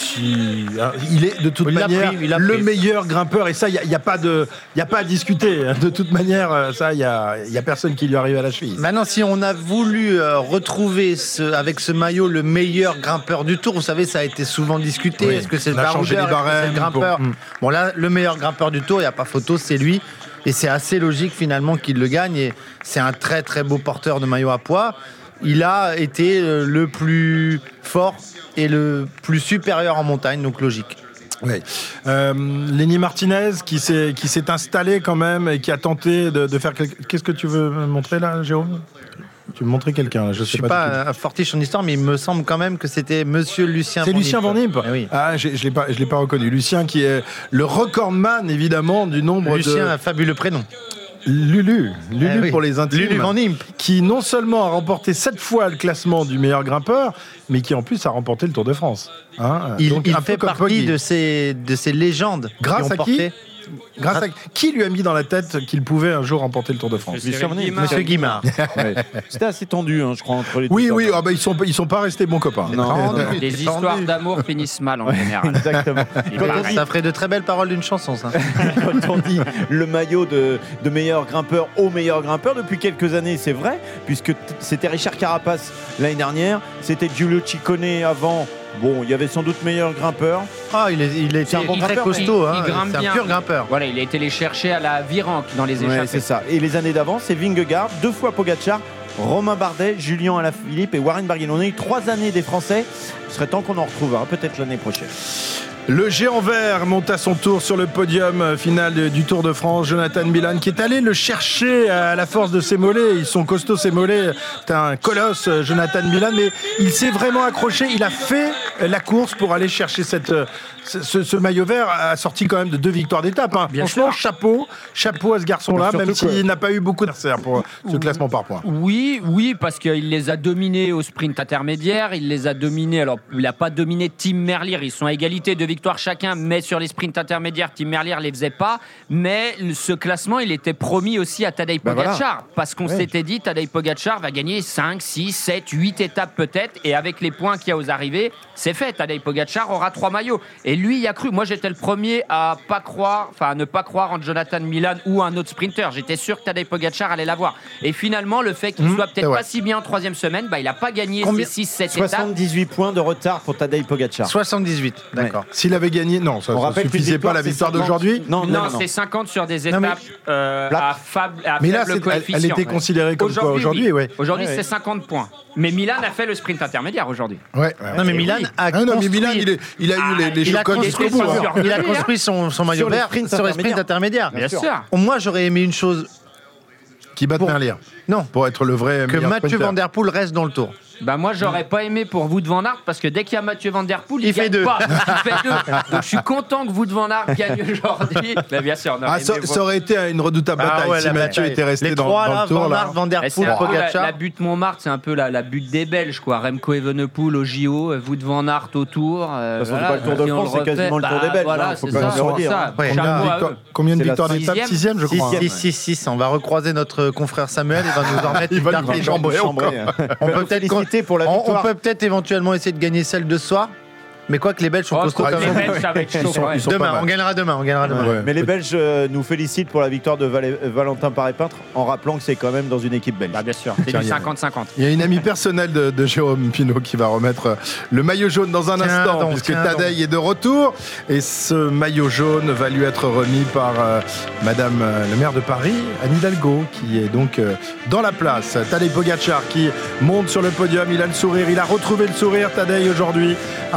il est de toute manière le meilleur grimpeur. Et ça, il n'y a pas à discuter. De toute manière, ça, il y a personne qui lui arrive à la cheville. Maintenant, si on a voulu retrouver avec ce maillot le meilleur grimpeur du Tour, vous savez, ça a été souvent discuté. Oui, est-ce que c'est le changé les barèmes, le grimpeur Bon, là, le meilleur grimpeur du Tour, il n'y a pas photo, c'est lui. Et c'est assez logique finalement qu'il le gagne. Et c'est un très très beau porteur de maillot à pois. Il a été le plus fort et le plus supérieur en montagne, donc logique. Oui. Lenny Martinez qui s'est installé quand même et qui a tenté de faire Qu'est-ce que tu veux me montrer là, Jérôme ? Tu veux me montrer quelqu'un, je sais suis pas fortiche en histoire, mais il me semble quand même que c'était Monsieur Lucien. C'est Lucien Van Impe. Oui. Ah, je l'ai pas reconnu. Lucien qui est le recordman évidemment du nombre Lucien, un fabuleux prénom. Lulu pour les intimes. Lulu Van Impe. Qui non seulement a remporté 7 fois le classement du meilleur grimpeur, mais qui en plus a remporté le Tour de France. Il fait partie de ces légendes. Grâce à qui ? Qui lui a mis dans la tête qu'il pouvait un jour remporter le Tour de France ? Monsieur Guimard. Ouais. C'était assez tendu, je crois, entre les deux. Oui, ils sont pas restés bons copains. Non. Les histoires d'amour finissent mal en général. Exactement. Ça ferait de très belles paroles d'une chanson, ça. Quand on dit le maillot de meilleur grimpeur au meilleur grimpeur, depuis quelques années, c'est vrai, puisque c'était Richard Carapace l'année dernière, c'était Giulio Ciccone avant. Bon, il y avait sans doute meilleur grimpeur. Il est très costaud, il c'est un pur grimpeur. Voilà, il a été les chercher à la Virenque dans les échappées. Ouais, c'est ça. Et les années d'avant, c'est Vingegaard, 2 fois Pogačar, Romain Bardet, Julien Alaphilippe et Warren Barguil. On a eu 3 années des Français. Il serait temps qu'on en retrouve peut-être l'année prochaine. Le géant vert monte à son tour sur le podium final du Tour de France. Jonathan Milan qui est allé le chercher à la force de ses mollets. Ils sont costauds ses mollets. C'est un colosse, Jonathan Milan, mais il s'est vraiment accroché. Il a fait la course pour aller chercher ce maillot vert. A sorti quand même de 2 victoires d'étape. Franchement, chapeau à ce garçon-là, même s'il n'a pas eu beaucoup d'adversaires pour ce classement par points. Oui, parce qu'il les a dominés au sprint intermédiaire. Il les a dominés. Alors, il n'a pas dominé Tim Merlier. Ils sont à égalité de victoires chacun, mais sur les sprints intermédiaires, Tim Merlier ne les faisait pas. Mais ce classement, il était promis aussi à Tadej Pogačar. Voilà. Parce qu'on s'était dit, Tadej Pogačar va gagner 5, 6, 7, 8 étapes peut-être. Et avec les points qu'il y a aux arrivées, c'est fait. Tadej Pogačar aura 3 maillots. Et lui, il y a cru. Moi, j'étais le premier à ne pas croire en Jonathan Milan ou un autre sprinter. J'étais sûr que Tadej Pogačar allait l'avoir. Et finalement, le fait qu'il soit peut-être pas si bien en 3e semaine, il n'a pas gagné ces 6, 7 étapes. 78 points de retard pour Tadej Pogačar. 78, d'accord. S'il avait gagné, ça ne suffisait pas la victoire d'aujourd'hui. Non, c'est 50 sur des étapes à mais là, faible coefficient. elle était considérée comme quoi aujourd'hui. Aujourd'hui, c'est 50 points. Mais Milan a fait le sprint intermédiaire aujourd'hui. Non, mais Milan a construit... il a eu les chocottes jusqu'au bout. Il a construit son maillot vert sur les sprints intermédiaires. Bien sûr. Moi, j'aurais aimé une chose... Qui batte Merlier. Non. Pour être le vrai que Mathieu Van Der Poel reste dans le Tour. Moi, j'aurais pas aimé pour Wout van Aert parce que dès qu'il y a Mathieu Van Der Poel, il fait gagne 2. pas. Il fait 2. Donc, je suis content que Wout van Aert gagne aujourd'hui. Mais bien sûr, ça aurait été une redoutable bataille si Mathieu était resté dans le Tour. Van Der Poel, Pogačar. La butte Montmartre, c'est un peu la butte des Belges, quoi. Remco Evenepoel au JO, Wout van Aert au Tour. De toute façon, c'est pas le Tour de France, c'est quasiment le Tour des Belges. Voilà, c'est ça. Combien de victoires d'étape ? 6e, je crois. 6. On va recroiser notre confrère Samuel. Il va nous en mettre une chambrée. On peut peut-être féliciter pour la victoire. On peut peut-être éventuellement essayer de gagner celle de ce soir. Mais quoi que les Belges sont costauds quand même. Les Belges, ça va être chaud. Demain, on gagnera demain. Ouais. Mais les Belges nous félicitent pour la victoire de Valentin Paré-Peintre en rappelant que c'est quand même dans une équipe belge. Bien sûr, c'est du 50-50. Il y a une amie personnelle de Jérôme Pinault qui va remettre le maillot jaune dans un instant, puisque Tadej est de retour. Et ce maillot jaune va lui être remis par Madame le maire de Paris, Anne Hidalgo, qui est donc dans la place. Tadej Pogačar qui monte sur le podium, il a le sourire, il a retrouvé le sourire, Tadej, aujourd'hui, après cette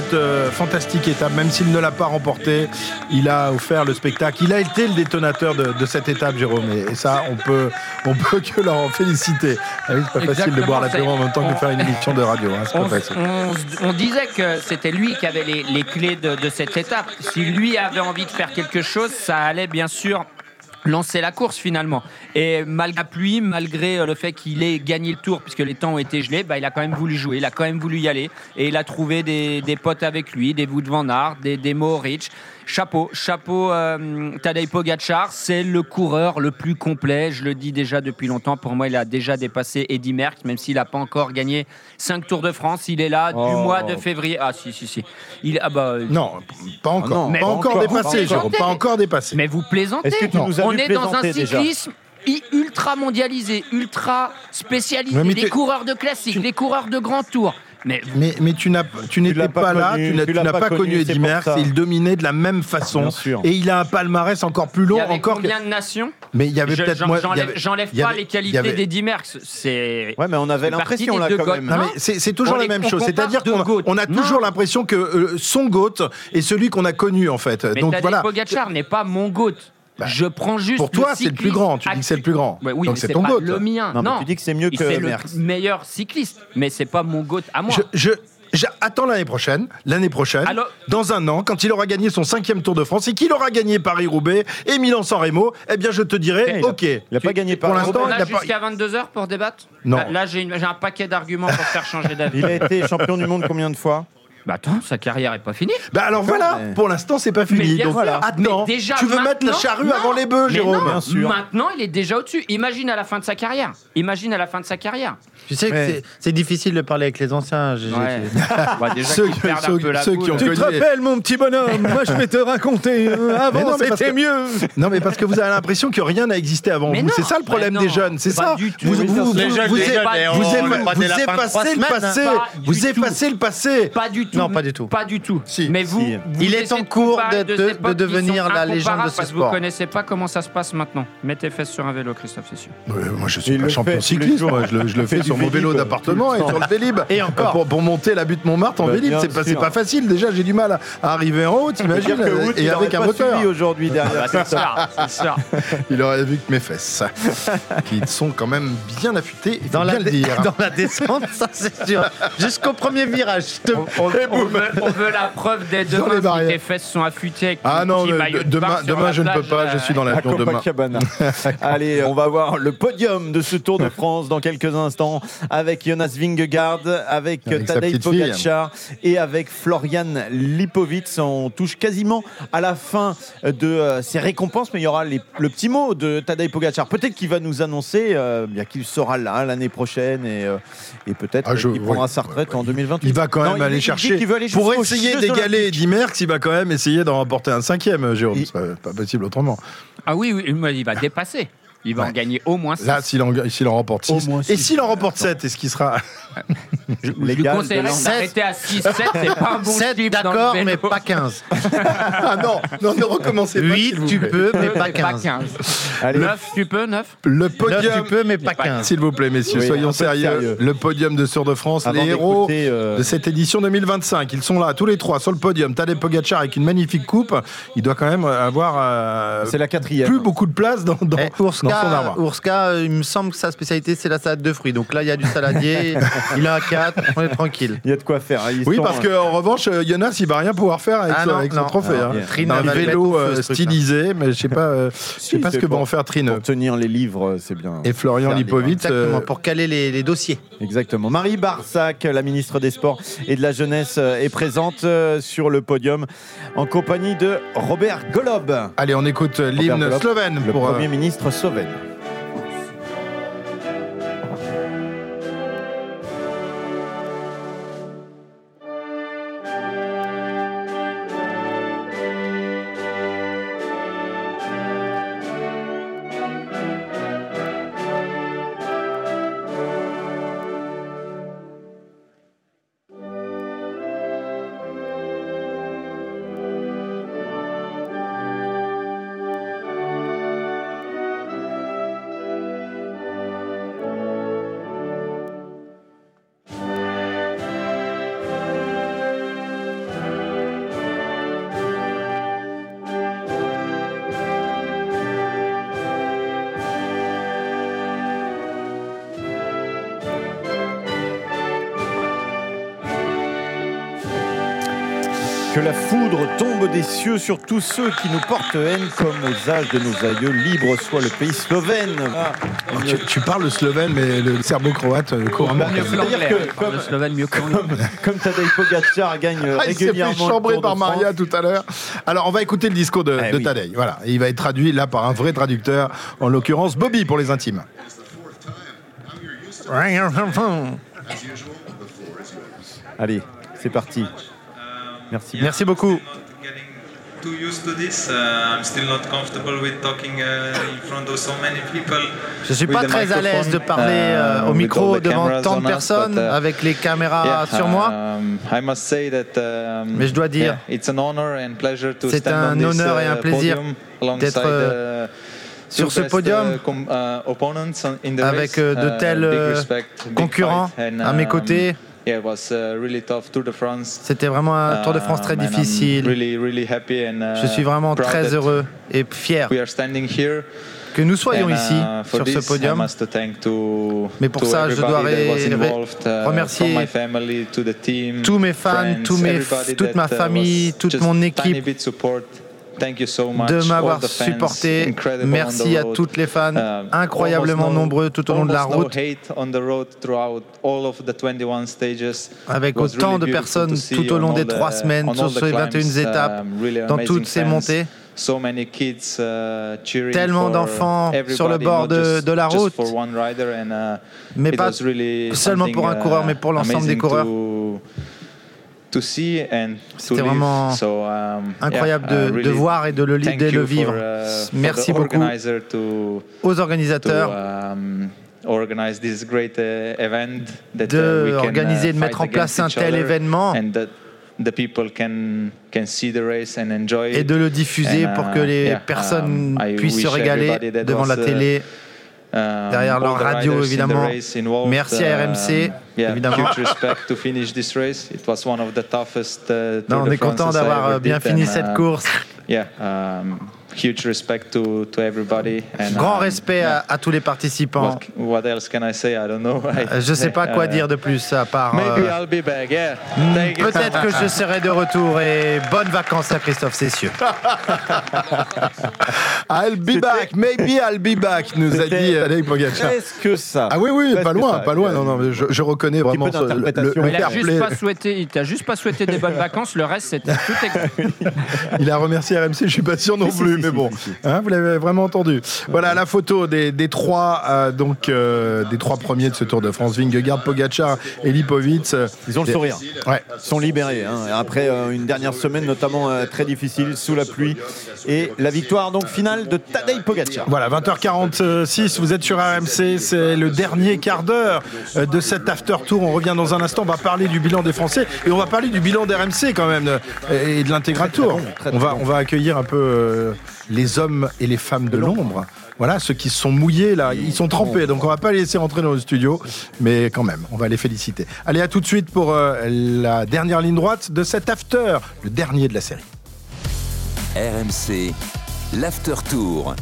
cette fantastique étape, même s'il ne l'a pas remportée. Il a offert le spectacle. Il a été le détonateur de cette étape, Jérôme. Et ça, on peut que l'en féliciter. Ah oui, c'est pas facile de boire l'apéro en même temps que de faire une émission de radio. Hein, c'est pas facile. On disait que c'était lui qui avait les clés de cette étape. Si lui avait envie de faire quelque chose, ça allait bien sûr lancer la course finalement. Et malgré la pluie, malgré le fait qu'il ait gagné le tour, puisque les temps ont été gelés, il a quand même voulu jouer, il a quand même voulu y aller. Et il a trouvé des potes avec lui, des Wout van Aert, des Mohoric. Chapeau, Tadej Pogačar, c'est le coureur le plus complet. Je le dis déjà depuis longtemps. Pour moi, il a déjà dépassé Eddy Merckx, même s'il n'a pas encore gagné 5 Tours de France. Il est là du mois de février. Ah, si. Non, pas encore. Pas encore dépassé, Jérôme. Pas encore dépassé. Mais vous plaisantez. Est-ce que tu nous as On vu est dans un plaisanter cyclisme ultra mondialisé, ultra spécialisé. Ouais, mais les coureurs de classique, les coureurs de grand tour. Mais tu n'étais pas là, tu n'as pas connu Eddy Merckx. Il dominait de la même façon. Et il a un palmarès encore plus long. Il y avait combien de nations? Mais il y avait peut-être J'enlève pas les qualités d'Eddy Merckx. C'est. Ouais, mais on avait l'impression là quand même. Non, mais c'est toujours la même chose. C'est-à-dire qu'on a toujours l'impression que son GOAT est celui qu'on a connu en fait. Mais donc Tadej voilà. Pogačar n'est pas mon GOAT. Je prends juste. Pour toi, c'est le plus grand. Tu dis que c'est le plus grand. Ouais, oui, donc mais c'est ton pas GOAT. le mien. Non, tu dis que c'est mieux que c'est Merckx. le meilleur cycliste, mais c'est pas mon GOAT à moi. Attends l'année prochaine, alors, dans un an, quand il aura gagné son 5e Tour de France et qu'il aura gagné Paris-Roubaix et Milan-San Remo, eh bien je te dirai, ok. Il n'a pas gagné pour l'instant. On a jusqu'à 22h pour débattre. Non. Là, j'ai un paquet d'arguments pour faire changer d'avis. Il a été champion du monde combien de fois? Attends, sa carrière est pas finie. Alors voilà, pour l'instant c'est pas fini. Donc voilà. attends, tu veux mettre la charrue avant les bœufs, Jérôme? Non, bien sûr. Maintenant, il est déjà au-dessus. Imagine à la fin de sa carrière. Tu sais que c'est difficile de parler avec les anciens. Déjà Ceux qu'ils perdent un peu la qui ont boule. connu. rappelles, mon petit bonhomme? Moi, je vais te raconter. Avant, c'était mieux. Non, mais parce que vous avez l'impression que rien n'a existé avant Mais vous. non, C'est ça le problème des jeunes. C'est pas ça. du tout. Vous on effacez le passé. Vous effacez le passé. Pas du tout. Non, pas du tout. Pas du tout. Si. Mais vous, Si. vous Il est essayez en cours comparer de deux époques qui devenir sont la légende de incomparables ce parce que sport. vous connaissez pas comment ça se passe maintenant. Mets tes fesses sur un vélo, Christophe, c'est sûr. Moi, je suis Il pas le champion fait de cyclisme. tous les jours. Moi, je le fais fait sur du mon vélo Vélib d'appartement et tout le sur le Vélib. Et encore. Pour monter la butte Montmartre en Bah, Vélib, bien c'est sûr. pas facile. Déjà, j'ai du mal à arriver en haut, t'imagines, et avec un moteur. Aujourd'hui derrière. C'est ça. Il aurait vu que mes fesses, qui sont quand même bien affûtées, il faut Dans bien le dire. dans la descente, ça c'est sûr. Jusqu'au premier virage. On veut la preuve dès Dans les demain si barrières. tes fesses sont affûtées avec Ah ton non, petit maillot de bain sur demain la je ne peux plage, pas, je suis dans À l'avion demain. Copacabana. Allez, on va voir le podium de ce Tour de France dans quelques instants avec Jonas Vingegaard, avec Avec sa Tadej petite fille. Pogačar et avec Florian Lipovitz. On touche quasiment à la fin de ces récompenses, mais il y aura le petit mot de Tadej Pogačar. Peut-être qu'il va nous annoncer bien qu'il sera là l'année prochaine et peut-être qu'il prendra sa retraite en 2028. Il va quand même Non, aller il dit chercher. qu'il veut aller Pour jusqu'aux essayer Jeux d'égaler Olympiques. Eddy Merckx, il va quand même essayer d'en remporter un 5e, Jérôme. C'est pas possible autrement. Ah oui, mais il va dépasser. Il va en gagner au moins 6. Là, s'il en remporte 6. Et s'il en remporte 7, est-ce qu'il sera. Je lui conseillerais d'arrêter à 6, 7, c'est pas un bon 7, type dans le d'accord, vélo. mais pas 15. Ah non, ne recommencez pas. 8, tu peux, mais pas 15. Allez. 9, tu peux, 9 Le podium. 9, tu peux, mais pas 15. S'il vous plaît, messieurs, Oui, un soyons peu sérieux. sérieux. Le podium de Tour de France, Avant les héros d'écouter, de cette édition 2025. Ils sont là, tous les trois, sur le podium. Tadej Pogačar avec une magnifique coupe. Il doit quand même avoir C'est la 4e. plus beaucoup de place dans son arbre. Urska, il me semble que sa spécialité, c'est la salade de fruits. Donc là, il y a du saladier. Il a un 4, on est tranquille. Il y a de quoi faire. Oui, parce qu'en revanche, Jonas, il va rien pouvoir faire avec son trophée. non, Il a un va le vélo mettre au feu, ce truc-là. stylisé, mais je sais pas ce que va en faire Trine. Pour tenir les livres, c'est bien. Et Florian Faire les Lipovitz. Exactement, pour caler les dossiers. Exactement. Marie Barsac, la ministre des Sports et de la Jeunesse, est présente sur le podium en compagnie de Robert Golob. Allez, on écoute l'hymne Golob, slovène le pour Premier ministre slovène. Que la foudre tombe des cieux sur tous ceux qui nous portent haine, comme aux âges de nos aïeux. Libre soit le pays slovène. Tu parles le slovène, mais le serbo-croate couramment. Le slovène mieux que comme Tadej Pogačar gagne régulièrement. Il s'est fait chambrer par Maria tout à l'heure. Alors, on va écouter le discours de Tadej. Voilà, il va être traduit là par un vrai traducteur, en l'occurrence Bobby pour les intimes. Allez, c'est parti. Merci. Merci beaucoup. Too used to this. I'm still not comfortable with talking in front of so many people. Je ne suis pas très à l'aise de parler au micro devant tant de personnes avec les caméras sur moi. Mais je dois dire, c'est un honneur et un plaisir d'être sur ce podium avec de tels concurrents à mes côtés. C'était vraiment un Tour de France très difficile. Je suis vraiment très heureux et fier que nous soyons ici sur ce podium. Mais pour ça, je dois remercier tous mes fans, toute ma famille, toute mon équipe de m'avoir supporté. Merci à toutes les fans, incroyablement nombreux tout au long de la route, avec autant de personnes tout au long des 3 semaines, sur ces 21 étapes, dans toutes ces montées. Tellement d'enfants sur le bord de la route, mais pas seulement pour un coureur, mais pour l'ensemble des coureurs. C'était vraiment incroyable de voir et de le vivre. Merci beaucoup aux organisateurs d'organiser et de mettre en place un tel événement et de le diffuser pour que les personnes puissent se régaler devant la télé, derrière leur radio évidemment. Merci à RMC évidemment. On est content d'avoir bien fini cette course. Grand respect à tous les participants. Je ne sais pas quoi dire de plus à part peut-être que je serai de retour, et bonnes vacances à Christophe Cessieux. I'll be back, maybe I'll be back, nous a dit Tadej Pogačar. Est-ce que ça? Ah oui, pas loin. Non, je reconnais vraiment il t'a juste pas souhaité des bonnes vacances, le reste c'était tout. Il a remercié RMC, je suis pas sûr non plus, mais bon. Hein, vous l'avez vraiment entendu. Voilà la photo des trois premiers de ce Tour de France, Vingegaard, Pogačar et Lipovic. Ils ont le sourire. Ouais. Ils sont libérés. Après une dernière semaine notamment très difficile sous la pluie, et la victoire donc finale de Tadej Pogačar. Voilà, 20h46, vous êtes sur RMC, c'est le dernier quart d'heure de cet after tour. On revient dans un instant, on va parler du bilan des Français et on va parler du bilan d'RMC quand même et de l'intégral tour. On va accueillir un peu les hommes et les femmes de l'ombre. Voilà, ceux qui se sont mouillés là, ils sont trempés, donc on va pas les laisser rentrer dans le studio, mais quand même, on va les féliciter. Allez, à tout de suite pour la dernière ligne droite de cet after, le dernier de la série. RMC, l'after tour.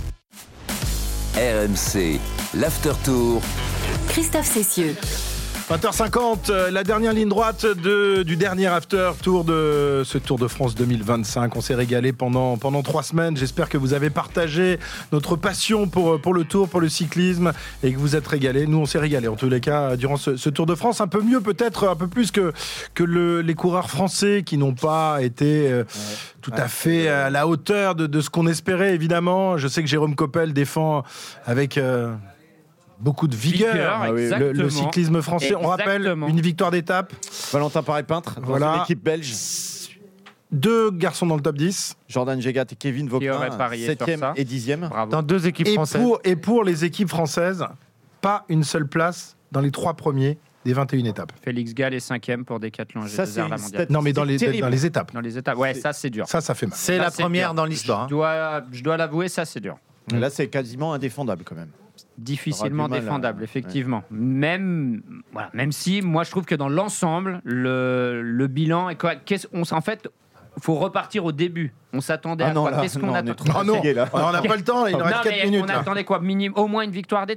RMC, l'after tour. Christophe Cessieux. 20h50, la dernière ligne droite du dernier after tour de ce Tour de France 2025. On s'est régalé pendant 3 semaines. J'espère que vous avez partagé notre passion pour le Tour, pour le cyclisme, et que vous êtes régalés. Nous, on s'est régalés en tous les cas durant ce Tour de France. Un peu mieux peut-être, un peu plus que les coureurs français qui n'ont pas été tout à fait à la hauteur de ce qu'on espérait, évidemment. Je sais que Jérôme Coppel défend avec beaucoup de vigueur le cyclisme français. Exactement. On rappelle une victoire d'étape. Valentin Paré-Peintre, dans l'équipe belge. 2 garçons dans le top 10. Jordan Gégat et Kevin Vauquelin, 7e et 10e. Dans 2 équipes françaises. Et pour les équipes françaises, pas une seule place dans les 3 premiers des 21 étapes. Félix Gall est 5e pour Decathlon. Ça, c'est la mondiale. Non, mais dans les étapes. Dans les étapes, ouais, ça c'est dur. Ça fait mal. C'est la première dans l'histoire. Je dois l'avouer, ça c'est dur. Là, c'est quasiment indéfendable quand même. Difficilement défendable, effectivement. Ouais. Même si, moi, je trouve que dans l'ensemble, le bilan est quoi. En fait, faut repartir au début. On s'attendait à quoi? Qu'est-ce qu'on attend? On n'a pas le temps. Il nous reste 4 minutes. On attendait quoi? Au moins une victoire d'étape.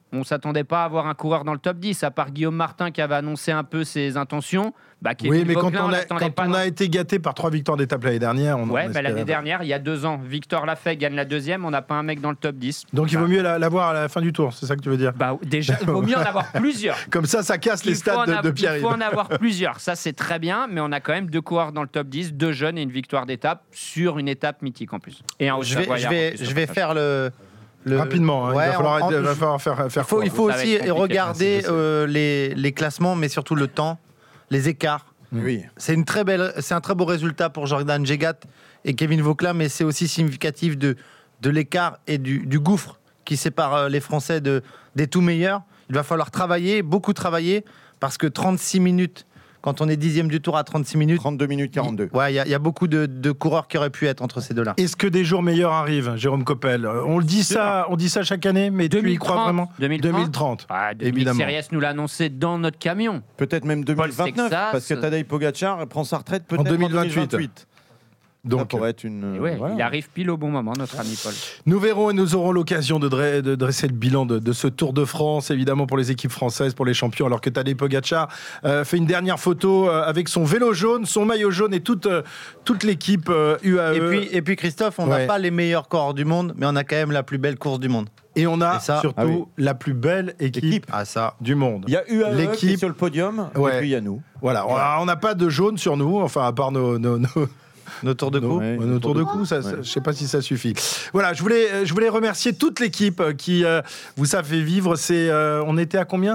on s'attendait pas à avoir un coureur dans le top 10, à part Guillaume Martin qui avait annoncé un peu ses intentions. Oui, mais quand on a été gâté par 3 victoires d'étape l'année dernière, l'année dernière, il y a 2 ans, Victor Lafay gagne la 2e, on n'a pas un mec dans le top 10. Donc il vaut mieux l'avoir à la fin du tour, c'est ça que tu veux dire? Déjà, il vaut mieux en avoir plusieurs. Comme ça casse les stats de Pierre-Yves. Il faut en avoir plusieurs, ça c'est très bien, mais on a quand même 2 coureurs dans le top 10, 2 jeunes et une victoire d'étape sur une étape mythique en plus. Et je vais faire le... Rapidement, ouais, il va falloir faire il faut aussi regarder les classements, mais surtout le temps, les écarts. Oui. C'est un très beau résultat pour Jordan Jegat et Kevin Vauclair, mais c'est aussi significatif de l'écart et du gouffre qui sépare les Français des tout meilleurs. Il va falloir beaucoup travailler, parce que 36 minutes, quand on est 10e du tour à 36 minutes... 32 minutes 42. Il y a beaucoup de coureurs qui auraient pu être entre ces deux-là. Est-ce que des jours meilleurs arrivent, Jérôme Coppel? On dit ça chaque année, mais 2030, tu y crois vraiment? 2030. Évidemment. Series nous l'a annoncé dans notre camion. Peut-être même 2029, parce que Tadej Pogacar prend sa retraite peut-être en 2028. Donc, ça pourrait être il arrive pile au bon moment, notre ami Paul. Nous verrons et nous aurons l'occasion de dresser le bilan de ce Tour de France, évidemment pour les équipes françaises, pour les champions, alors que Tadej Pogacar fait une dernière photo avec son vélo jaune, son maillot jaune et toute l'équipe UAE. Et puis Christophe, on n'a pas les meilleurs coureurs du monde, mais on a quand même la plus belle course du monde. Et on a surtout la plus belle équipe du monde. Il y a UAE qui est sur le podium, et puis il y a nous. Voilà, on n'a pas de jaune sur nous, enfin à part nos tours de cou. Nos tours de cou, je ne sais pas si ça suffit. Voilà, je voulais remercier toute l'équipe qui vous a fait vivre. On était à combien?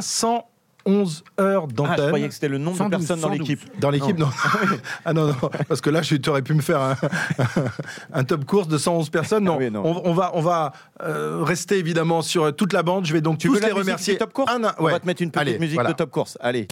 111 heures d'antenne. Je croyais que c'était le nombre de personnes dans l'équipe. Dans l'équipe, non. Non, parce que là, tu aurais pu me faire un top course de 111 personnes. Non, on va rester évidemment sur toute la bande. Je vais donc tous les remercier. Top course on va te mettre une petite musique de top course. Allez.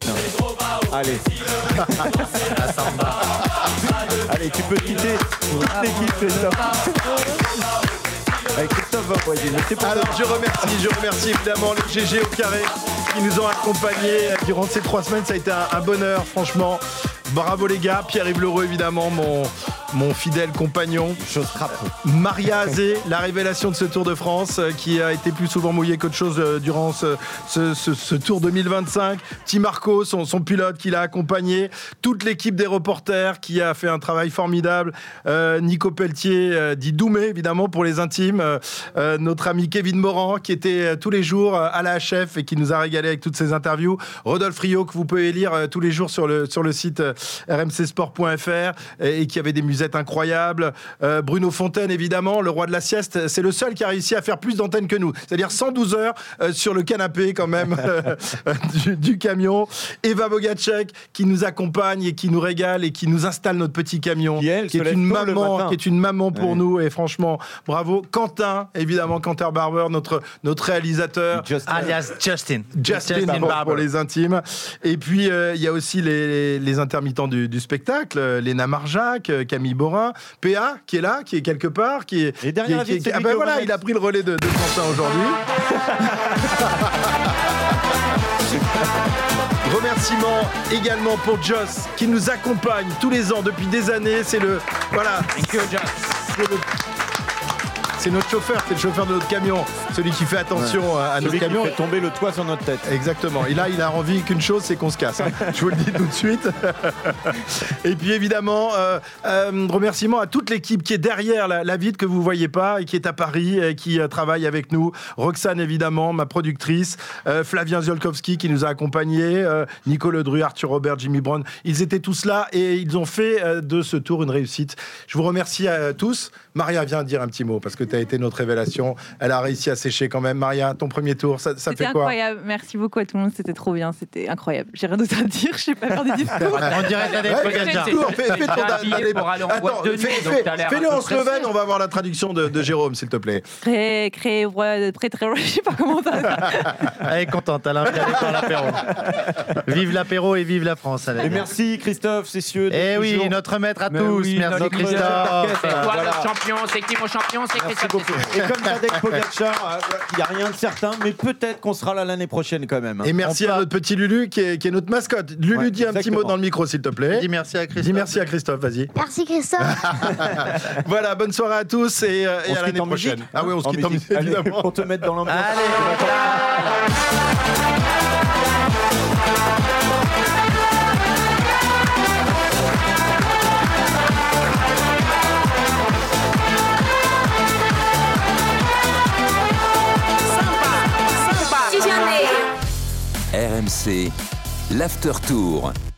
Allez, tu peux quitter toute l'équipe, Christophe. Avec Christophe va Alors, je remercie évidemment le GG au carré qui nous ont accompagnés durant ces 3 semaines. Ça a été un bonheur, franchement. Bravo les gars, Pierre-Yves Leroux évidemment, mon fidèle compagnon. Maria Azé, la révélation de ce Tour de France, qui a été plus souvent mouillé qu'autre chose durant ce Tour 2025. Tim Marco, son pilote qui l'a accompagné. Toute l'équipe des reporters qui a fait un travail formidable. Nico Pelletier, dit Doumé évidemment pour les intimes. Notre ami Kevin Morand qui était tous les jours à la HF et qui nous a régalé avec toutes ses interviews. Rodolphe Rio que vous pouvez lire tous les jours sur le site rmcsport.fr et qui avait des musettes incroyables. Bruno Fontaine évidemment, le roi de la sieste, c'est le seul qui a réussi à faire plus d'antennes que nous, c'est-à-dire 112 heures sur le canapé quand même du camion. Eva Bogacek qui nous accompagne et qui nous régale et qui nous installe notre petit camion, qui est une maman pour nous, et franchement bravo. Quentin évidemment, Quentin Barber, notre réalisateur, alias Justin pour les intimes. Et puis il y a aussi les intermittents du spectacle, Léna Marjac, Camille Borin, PA qui est là, qui est quelque part, qui est il a pris le relais de Quentin aujourd'hui. Remerciements également pour Joss qui nous accompagne tous les ans depuis des années. C'est c'est notre chauffeur, c'est le chauffeur de notre camion, celui qui fait attention à notre camion. Celui qui fait tomber le toit sur notre tête. Exactement. Et là, il a envie qu'une chose, c'est qu'on se casse. Je vous le dis tout de suite. Et puis évidemment, remerciements à toute l'équipe qui est derrière la vitre que vous ne voyez pas et qui est à Paris et qui travaille avec nous. Roxane évidemment, ma productrice, Flavien Ziolkowski qui nous a accompagnés, Nicolas Dru, Arthur Robert, Jimmy Brown. Ils étaient tous là et ils ont fait de ce tour une réussite. Je vous remercie à tous. Maria, viens dire un petit mot parce que tu as été notre révélation. Elle a réussi à sécher quand même. Maria, ton premier tour, ça fait quoi? C'était incroyable. Merci beaucoup à tout le monde. C'était trop bien. C'était incroyable. J'ai rien d'autre à dire. Je sais pas faire des discours. On dirait que t'as des Fais-le en slovène. On va voir la traduction de Jérôme, s'il te plaît. Très, je sais pas comment ça. Elle est contente. Elle a pour l'apéro. Vive l'apéro et vive la France. Et merci Christophe Cessieux. Et oui, notre maître à tous. Merci Christophe. C'est toi le champion, c'est qui mon champion, c'est Christophe. Et comme Tadej Pogacar, il n'y a rien de certain, mais peut-être qu'on sera là l'année prochaine quand même. Et merci à notre petit Lulu qui est notre mascotte. Lulu, dis un petit mot dans le micro, s'il te plaît. Dis merci à Christophe. Dis merci à Christophe, vas-y. Merci Christophe. Voilà, bonne soirée à tous et à l'année prochaine. Ah oui, on se quitte en musique, évidemment. Pour te mettre dans l'ambiance. Allez. RMC, l'After Tour.